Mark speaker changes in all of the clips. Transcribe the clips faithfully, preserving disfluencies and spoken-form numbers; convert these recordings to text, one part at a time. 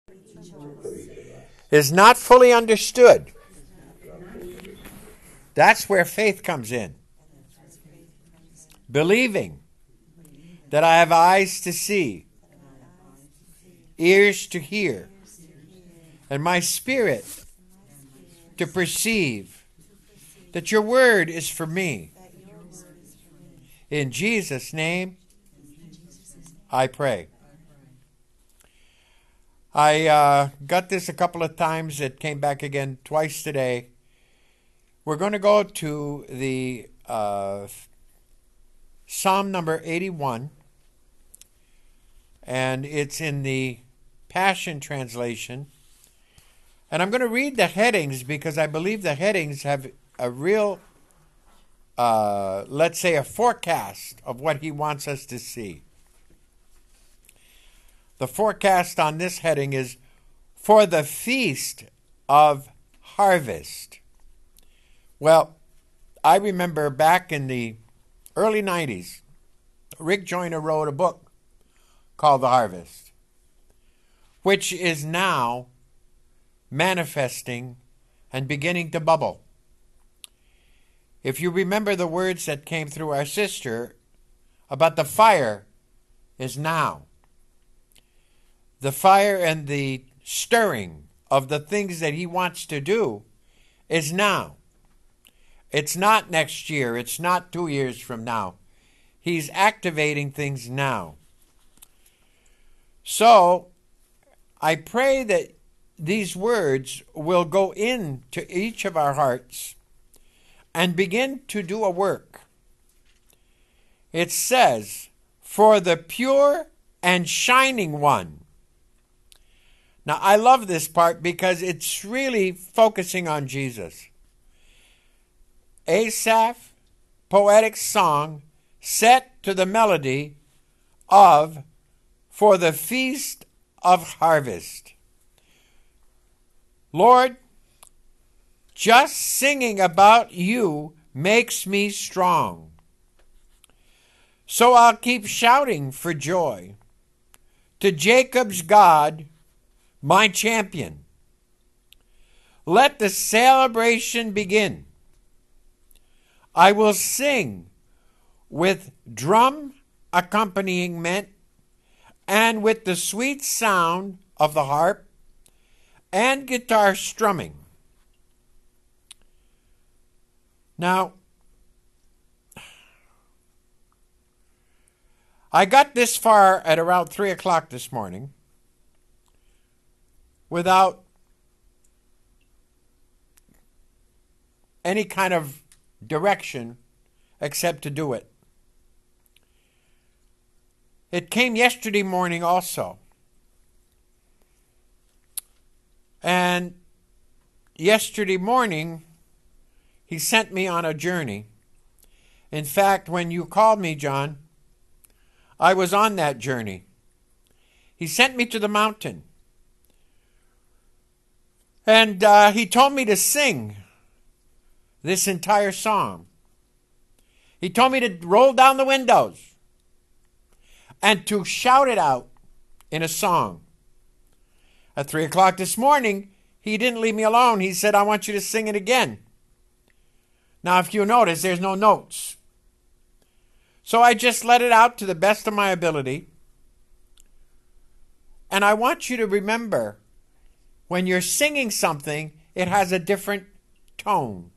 Speaker 1: is not fully understood. That's where faith comes in. Believing that I have eyes to see, ears to hear, and my spirit to perceive that your word is for me. In Jesus' name, I pray. I uh, got this a couple of times. It came back again twice today. We're going to go to the uh, Psalm number eighty-one, and it's in the Passion Translation. And I'm going to read the headings because I believe the headings have a real, uh, let's say, a forecast of what he wants us to see. The forecast on this heading is for the feast of harvest. Well, I remember back in the early nineties, Rick Joyner wrote a book called The Harvest, which is now manifesting and beginning to bubble. If you remember the words that came through our sister about the fire is now. The fire and the stirring of the things that he wants to do is now. It's not next year. It's not two years from now. He's activating things now. So, I pray that these words will go into each of our hearts and begin to do a work. It says, for the pure and shining one. Now, I love this part because it's really focusing on Jesus. Asaph, poetic song, set to the melody of For the Feast of Harvest. Lord, just singing about you makes me strong. So I'll keep shouting for joy to Jacob's God, my champion. Let the celebration begin. I will sing with drum accompaniment and with the sweet sound of the harp and guitar strumming. Now, I got this far at around three o'clock this morning without any kind of direction except to do it. It came yesterday morning also. And yesterday morning, he sent me on a journey. In fact, when you called me, John, I was on that journey. He sent me to the mountain. And uh, he told me to sing this entire song. He told me to roll down the windows and to shout it out in a song. At three o'clock this morning, he didn't leave me alone. He said, I want you to sing it again. Now, if you notice, there's no notes. So I just let it out to the best of my ability. And I want you to remember, when you're singing something, it has a different tone.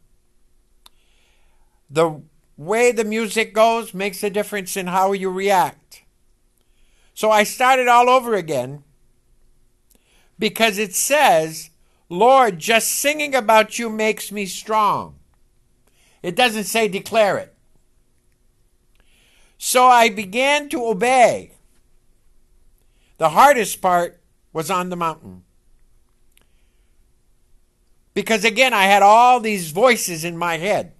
Speaker 1: The way the music goes makes a difference in how you react. So I started all over again because it says, Lord, just singing about you makes me strong. It doesn't say declare it. So I began to obey. The hardest part was on the mountain. Because again, I had all these voices in my head.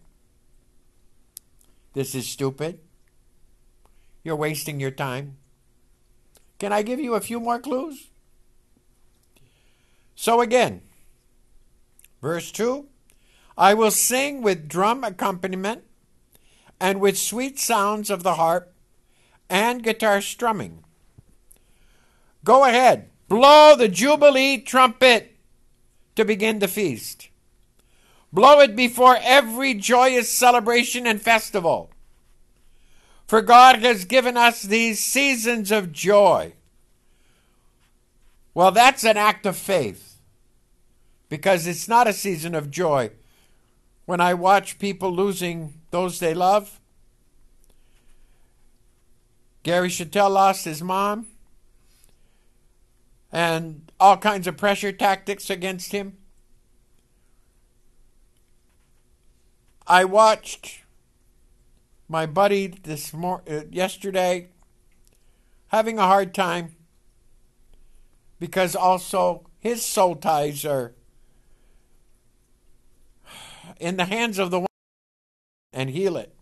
Speaker 1: This is stupid. You're wasting your time. Can I give you a few more clues? So again, verse two, I will sing with drum accompaniment and with sweet sounds of the harp and guitar strumming. Go ahead, Blow the Jubilee trumpet to begin the feast. Blow it before every joyous celebration and festival. For God has given us these seasons of joy. Well, that's an act of faith, because it's not a season of joy when I watch people losing those they love. Gary Chattel lost his mom, and all kinds of pressure tactics against him. I watched my buddy this mor- uh, yesterday having a hard time, because also his soul ties are in the hands of the one and heal it.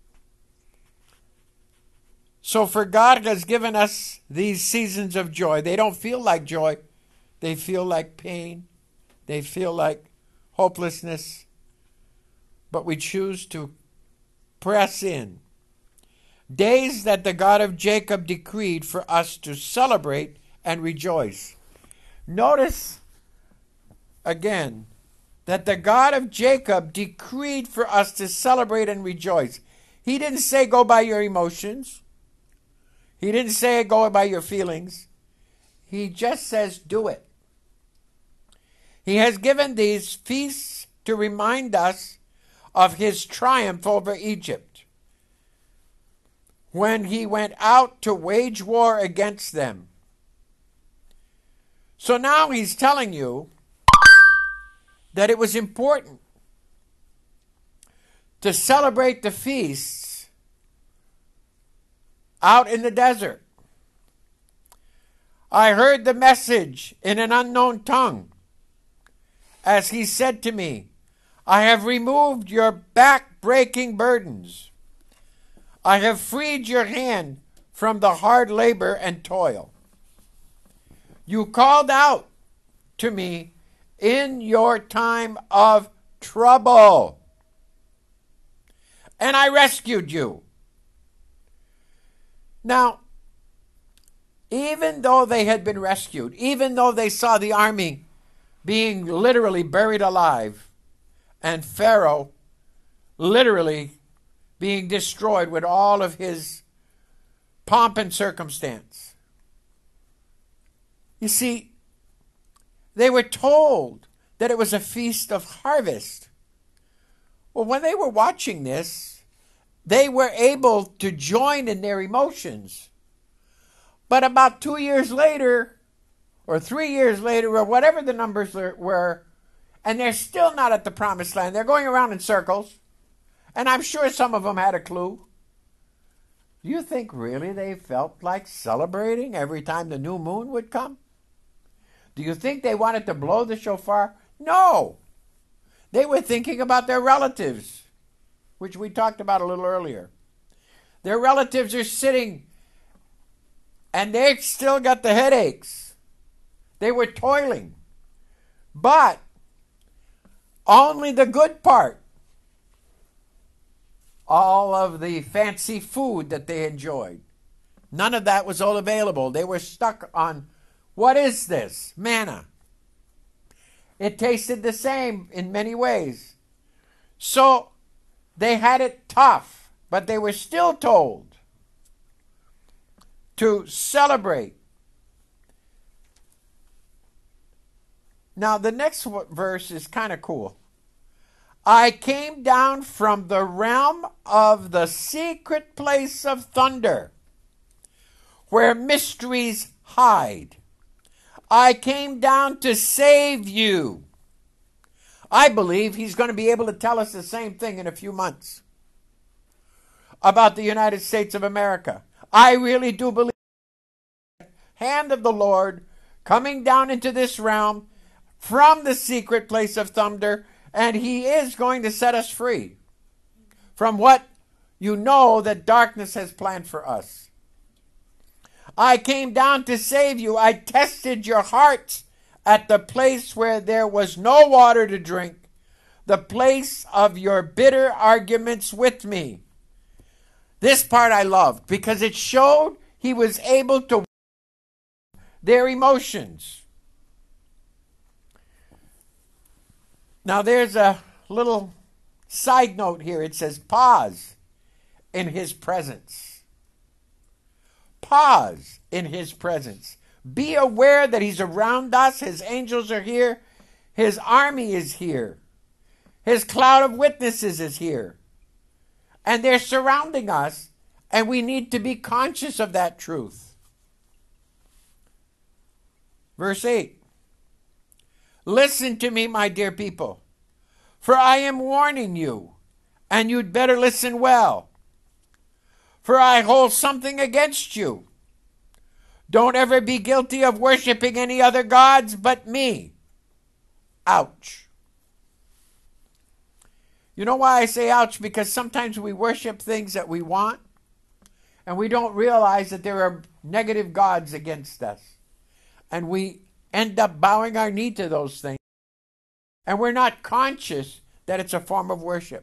Speaker 1: So for God has given us these seasons of joy. They don't feel like joy. They feel like pain. They feel like hopelessness. But we choose to press in. Days that the God of Jacob decreed for us to celebrate and rejoice. Notice again that the God of Jacob decreed for us to celebrate and rejoice. He didn't say go by your emotions. He didn't say go by your feelings. He just says do it. He has given these feasts to remind us of his triumph over Egypt, when he went out to wage war against them. So now he's telling you that it was important to celebrate the feasts out in the desert. I heard the message in an unknown tongue as he said to me, I have removed your back-breaking burdens. I have freed your hand from the hard labor and toil. You called out to me in your time of trouble, and I rescued you. Now, even though they had been rescued, even though they saw the army being literally buried alive, and Pharaoh literally being destroyed with all of his pomp and circumstance, you see, they were told that it was a feast of harvest. Well, when they were watching this, they were able to join in their emotions. But about two years later, or three years later, or whatever the numbers were, and they're still not at the promised land. They're going around in circles. And I'm sure some of them had a clue. Do you think really they felt like celebrating every time the new moon would come? Do you think they wanted to blow the shofar? No. They were thinking about their relatives, which we talked about a little earlier. Their relatives are sitting, and they've still got the headaches. They were toiling. But only the good part, all of the fancy food that they enjoyed, none of that was all available. They were stuck on, what is this? Manna. It tasted the same in many ways. So they had it tough, but they were still told to celebrate. Now, the next verse is kind of cool. I came down from the realm of the secret place of thunder, where mysteries hide. I came down to save you. I believe he's going to be able to tell us the same thing in a few months about the United States of America. I really do believe the hand of the Lord coming down into this realm from the secret place of thunder, and he is going to set us free from what you know that darkness has planned for us. I came down to save you. I tested your hearts at the place where there was no water to drink, the place of your bitter arguments with me. This part I loved because it showed he was able to their emotions. Now there's a little side note here. It says pause in his presence. Pause in his presence. Be aware that he's around us. His angels are here. His army is here. His cloud of witnesses is here. And they're surrounding us, and we need to be conscious of that truth. Verse eight. Listen to me, my dear people, for I am warning you, and you'd better listen well. For I hold something against you. Don't ever be guilty of worshiping any other gods but me. Ouch. You know why I say ouch? Because sometimes we worship things that we want, and we don't realize that there are negative gods against us. And we end up bowing our knee to those things. And we're not conscious that it's a form of worship.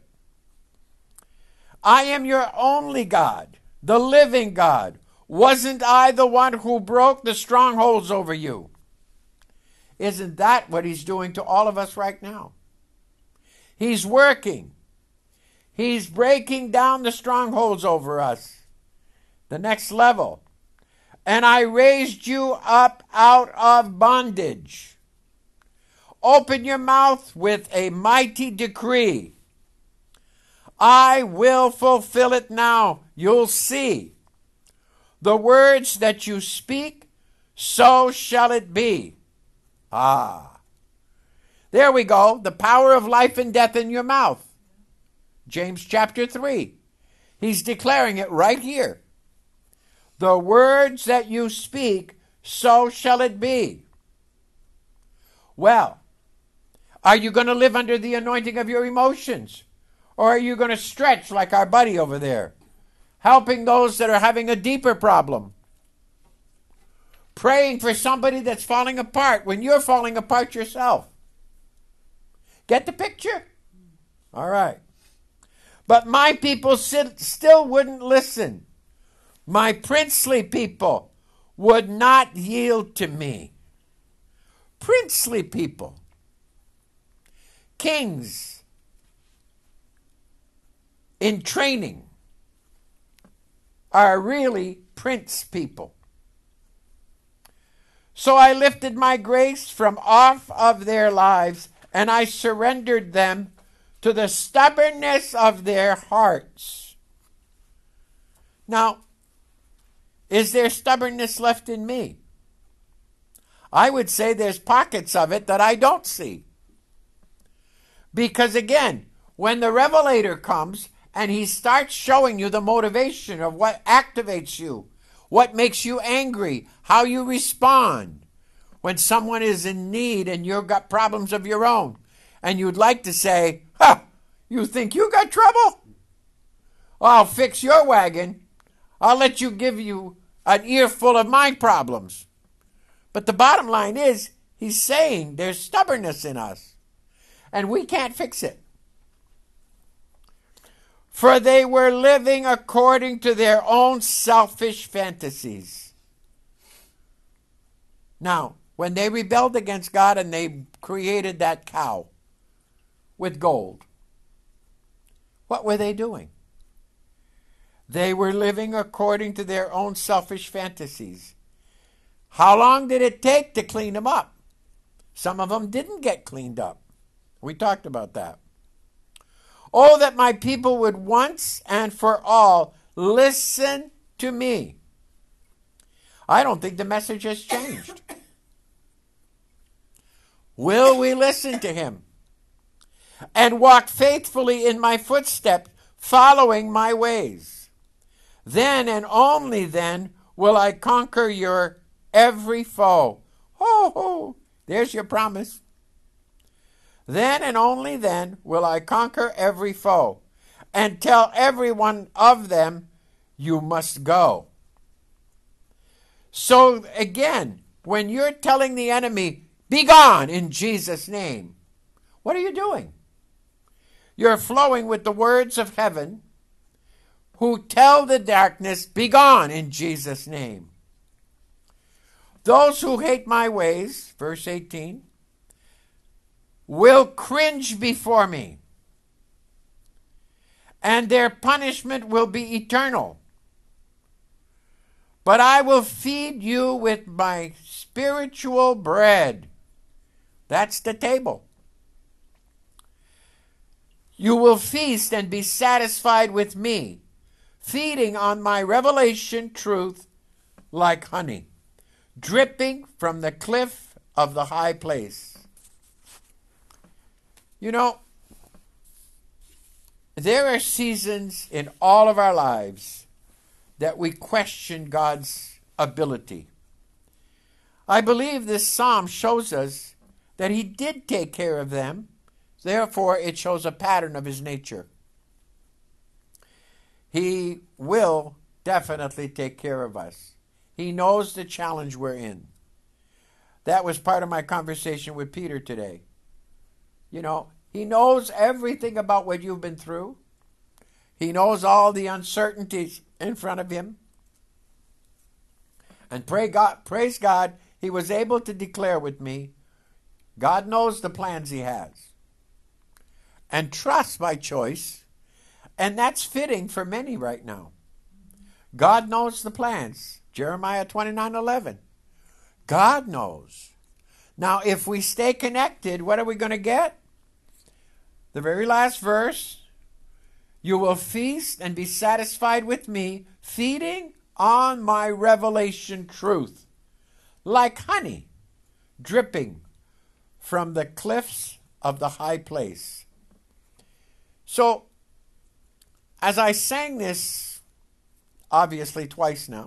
Speaker 1: I am your only God, the living God. Wasn't I the one who broke the strongholds over you? Isn't that what he's doing to all of us right now? He's working. He's breaking down the strongholds over us. The next level. And I raised you up out of bondage. Open your mouth with a mighty decree. I will fulfill it now. You'll see. The words that you speak, so shall it be. Ah. There we go. The power of life and death in your mouth. James chapter three. He's declaring it right here. The words that you speak, so shall it be. Well, are you going to live under the anointing of your emotions? Or are you going to stretch like our buddy over there, helping those that are having a deeper problem? Praying for somebody that's falling apart when you're falling apart yourself. Get the picture? All right. But my people sit, still wouldn't listen. My princely people would not yield to me. Princely people. Kings in training are really prince people. So I lifted my grace from off of their lives, and I surrendered them to the stubbornness of their hearts. Now, is there stubbornness left in me? I would say there's pockets of it that I don't see. Because again, when the revelator comes and he starts showing you the motivation of what activates you, what makes you angry, how you respond when someone is in need and you've got problems of your own, and you'd like to say, huh, you think you got trouble? I'll fix your wagon. I'll let you give you an earful of my problems. But the bottom line is, he's saying there's stubbornness in us, and we can't fix it. For they were living according to their own selfish fantasies. Now, when they rebelled against God and they created that cow with gold, what were they doing? They were living according to their own selfish fantasies. How long did it take to clean them up? Some of them didn't get cleaned up. We talked about that. Oh, that my people would once and for all listen to me. I don't think the message has changed. Will we listen to him and walk faithfully in my footsteps, following my ways? Then and only then will I conquer your every foe. Ho, ho, there's your promise. Then and only then will I conquer every foe and tell every one of them, you must go. So again, when you're telling the enemy, be gone in Jesus' name, what are you doing? You're flowing with the words of heaven, who tell the darkness, be gone in Jesus' name. Those who hate my ways, verse eighteen, will cringe before me, and their punishment will be eternal. But I will feed you with my spiritual bread. That's the table. You will feast and be satisfied with me, feeding on my revelation truth like honey, dripping from the cliff of the high place. You know, there are seasons in all of our lives that we question God's ability. I believe this psalm shows us that he did take care of them. Therefore, it shows a pattern of his nature. He will definitely take care of us. He knows the challenge we're in. That was part of my conversation with Peter today. You know, he knows everything about what you've been through. He knows all the uncertainties in front of him. And pray God, praise God, he was able to declare with me, God knows the plans he has. And trust my choice. And that's fitting for many right now. God knows the plans. Jeremiah twenty-nine eleven. God knows. Now, if we stay connected, what are we going to get? The very last verse. You will feast and be satisfied with me, feeding on my revelation truth, like honey dripping from the cliffs of the high place. So, as I sang this, obviously twice now,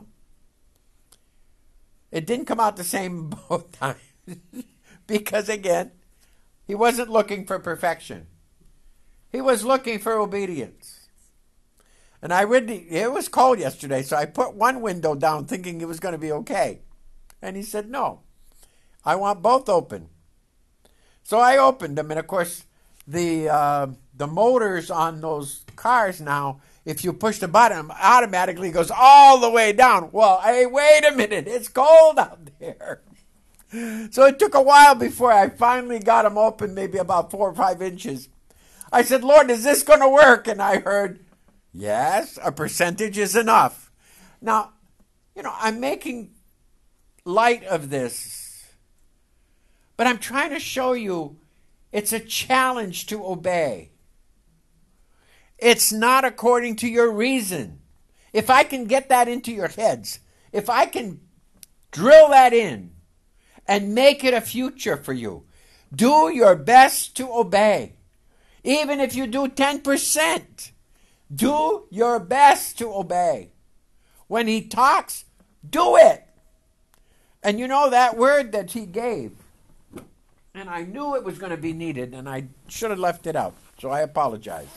Speaker 1: it didn't come out the same both times. Because again, he wasn't looking for perfection. He was looking for obedience. And I really, it was cold yesterday, so I put one window down thinking it was going to be okay. And he said, no, I want both open. So I opened them, and of course, the uh, the motors on those cars now, if you push the button, automatically goes all the way down. Well, hey, wait a minute, it's cold out there. So it took a while before I finally got them open, maybe about four or five inches. I said, Lord, is this going to work? And I heard, yes, a percentage is enough. Now, you know, I'm making light of this, but I'm trying to show you it's a challenge to obey. It's not according to your reason. If I can get that into your heads, if I can drill that in and make it a future for you, do your best to obey. Even if you do ten percent, do your best to obey. When he talks, do it. And you know that word that he gave, and I knew it was going to be needed, and I should have left it out, so I apologize.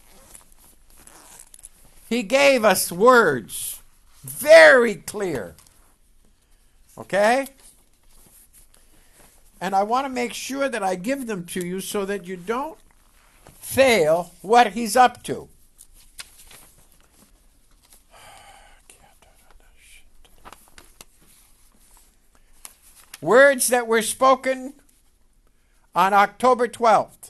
Speaker 1: He gave us words, very clear. Okay? And I want to make sure that I give them to you so that you don't fail what he's up to. Words that were spoken on October twelfth.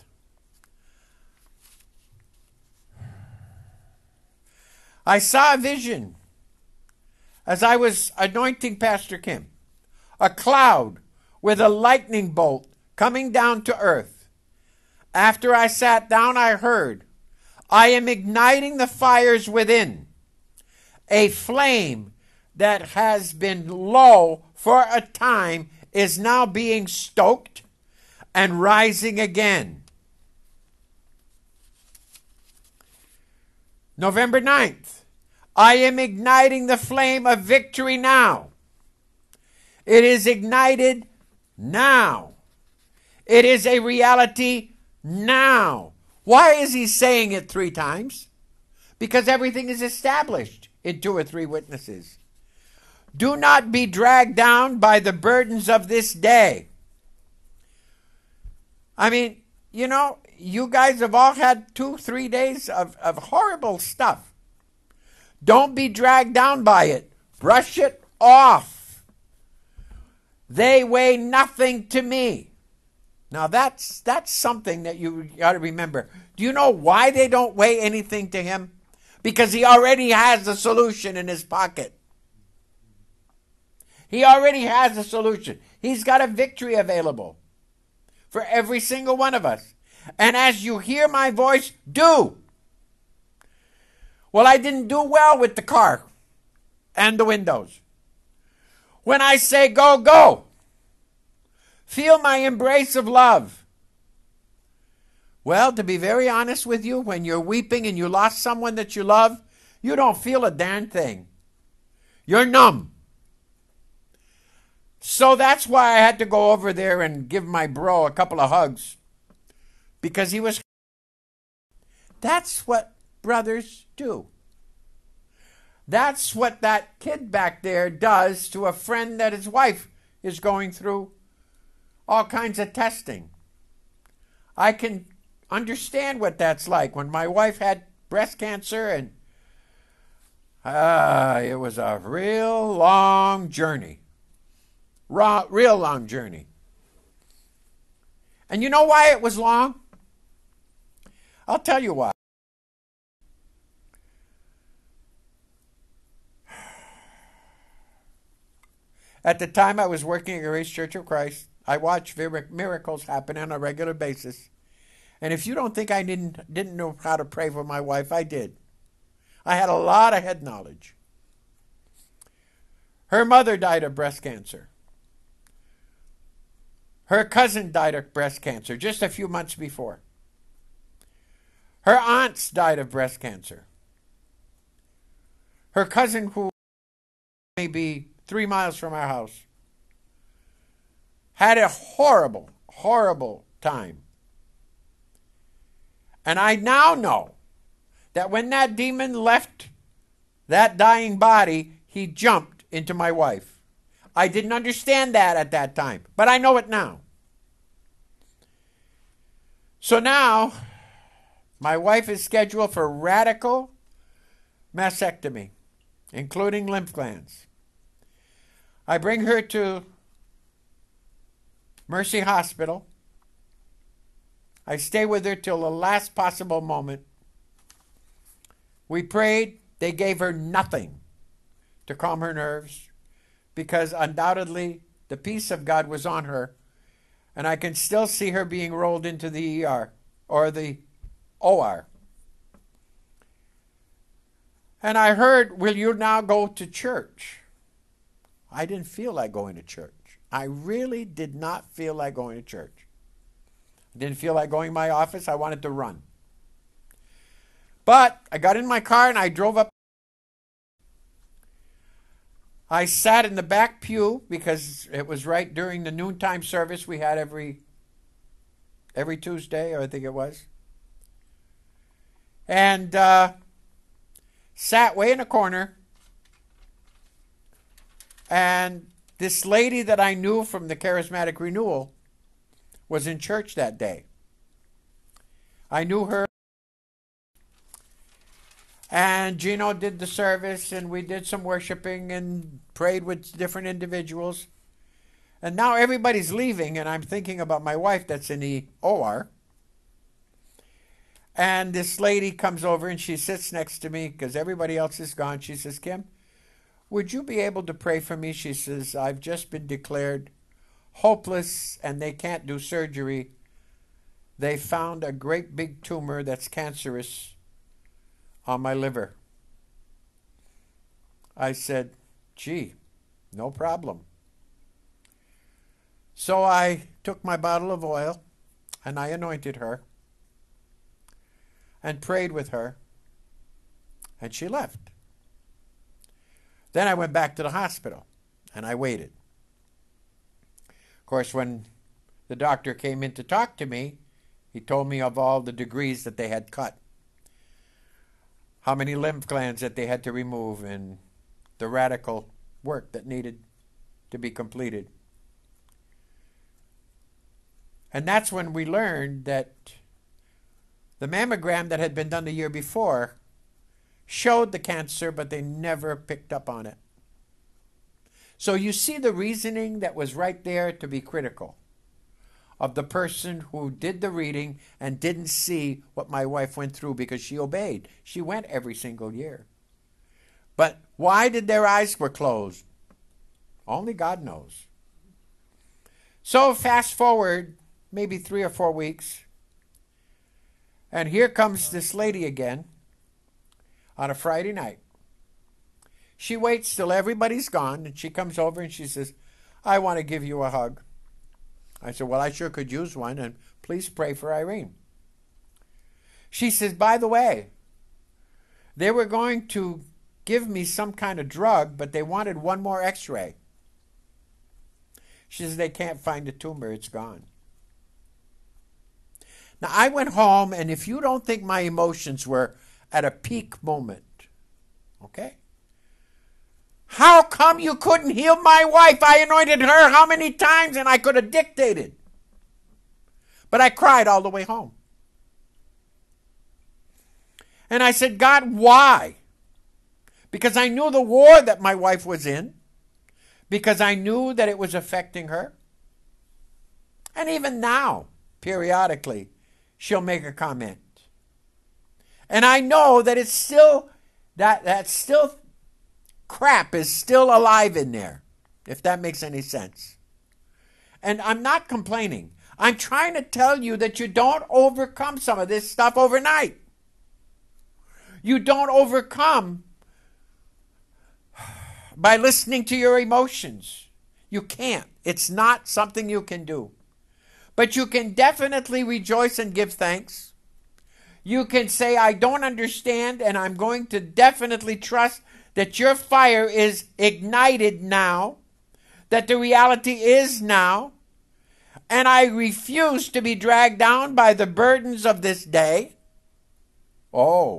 Speaker 1: I saw a vision as I was anointing Pastor Kim. A cloud with a lightning bolt coming down to earth. After I sat down, I heard, I am igniting the fires within. A flame that has been low for a time is now being stoked and rising again. November ninth, I am igniting the flame of victory now. It is ignited now. It is a reality now. Why is he saying it three times? Because everything is established in two or three witnesses. Do not be dragged down by the burdens of this day. I mean, you know, you guys have all had two, three days of, of horrible stuff. Don't be dragged down by it. Brush it off. They weigh nothing to me. Now that's that's something that you got to remember. Do you know why they don't weigh anything to him? Because he already has the solution in his pocket. He already has a solution. He's got a victory available for every single one of us. And as you hear my voice, do. Well, I didn't do well with the car and the windows. When I say go, go. Feel my embrace of love. Well, to be very honest with you, when you're weeping and you lost someone that you love, you don't feel a darn thing. You're numb. So that's why I had to go over there and give my bro a couple of hugs. Because he was... That's what brothers do. That's what that kid back there does to a friend that his wife is going through all kinds of testing. I can understand what that's like. When my wife had breast cancer, and uh, it was a real long journey. Raw, real long journey. And you know why it was long? I'll tell you why. At the time I was working at Grace Church of Christ, I watched miracles happen on a regular basis. And if you don't think I didn't didn't know how to pray for my wife, I did. I had a lot of head knowledge. Her mother died of breast cancer. Her cousin died of breast cancer just a few months before. Her aunts died of breast cancer. Her cousin, who may be three miles from our house, had a horrible, horrible time. And I now know that when that demon left that dying body, he jumped into my wife. I didn't understand that at that time, but I know it now. So now, my wife is scheduled for radical mastectomy, including lymph glands. I bring her to Mercy Hospital. I stay with her till the last possible moment. We prayed. They gave her nothing to calm her nerves, because undoubtedly the peace of God was on her, and I can still see her being rolled into the E R or the O R. And I heard, will you now go to church? I didn't feel like going to church. I really did not feel like going to church. I didn't feel like going to my office. I wanted to run. But I got in my car and I drove up. I sat in the back pew because it was right during the noontime service we had every every Tuesday, or I think it was. And uh, sat way in a corner. And this lady that I knew from the Charismatic Renewal was in church that day. I knew her. And Gino did the service, and we did some worshiping and prayed with different individuals. And now everybody's leaving, and I'm thinking about my wife that's in the O R. And this lady comes over, and she sits next to me because everybody else is gone. She says, Kim, would you be able to pray for me? She says, I've just been declared hopeless, and they can't do surgery. They found a great big tumor that's cancerous on my liver. I said, gee, no problem. So I took my bottle of oil and I anointed her and prayed with her, and she left. Then I went back to the hospital and I waited. Of course, when the doctor came in to talk to me, he told me of all the degrees that they had cut, how many lymph glands that they had to remove, and the radical work that needed to be completed. And that's when we learned that the mammogram that had been done the year before showed the cancer, but they never picked up on it. So you see the reasoning that was right there to be critical of the person who did the reading and didn't see what my wife went through because she obeyed. She went every single year. But why did their eyes were closed? Only God knows. So fast forward maybe three or four weeks, and here comes this lady again on a Friday night. She waits till everybody's gone, and she comes over and she says, I want to give you a hug. I said, well, I sure could use one, and please pray for Irene. She says, by the way, they were going to give me some kind of drug, but they wanted one more x-ray. She says, they can't find a tumor, it's gone. Now, I went home, and if you don't think my emotions were at a peak moment, okay? How come you couldn't heal my wife? I anointed her how many times, and I could have dictated. But I cried all the way home. And I said, God, why? Because I knew the war that my wife was in. Because I knew that it was affecting her. And even now, periodically, she'll make a comment. And I know that it's still, that that's still... crap is still alive in there, if that makes any sense. And I'm not complaining. I'm trying to tell you that you don't overcome some of this stuff overnight. You don't overcome by listening to your emotions. You can't. It's not something you can do. But you can definitely rejoice and give thanks. You can say, I don't understand, and I'm going to definitely trust that your fire is ignited now, that the reality is now, and I refuse to be dragged down by the burdens of this day. Oh,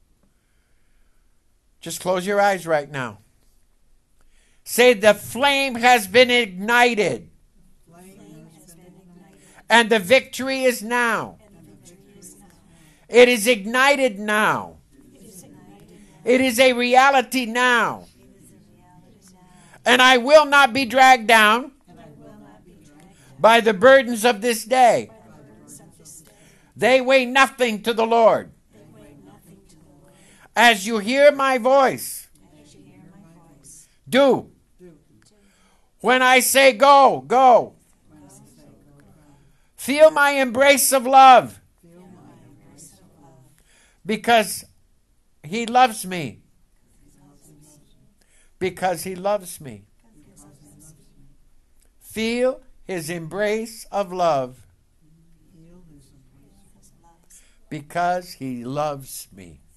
Speaker 1: just close your eyes right now. Say, the flame has been ignited, and the victory is now. It is ignited now. It is a reality now. And I will not be dragged down by the burdens of this day. They weigh nothing to the Lord. As you hear my voice, do. When I say go, go. Feel my embrace of love. Because He loves me. Because He loves me. Feel His embrace of love. Because He loves me.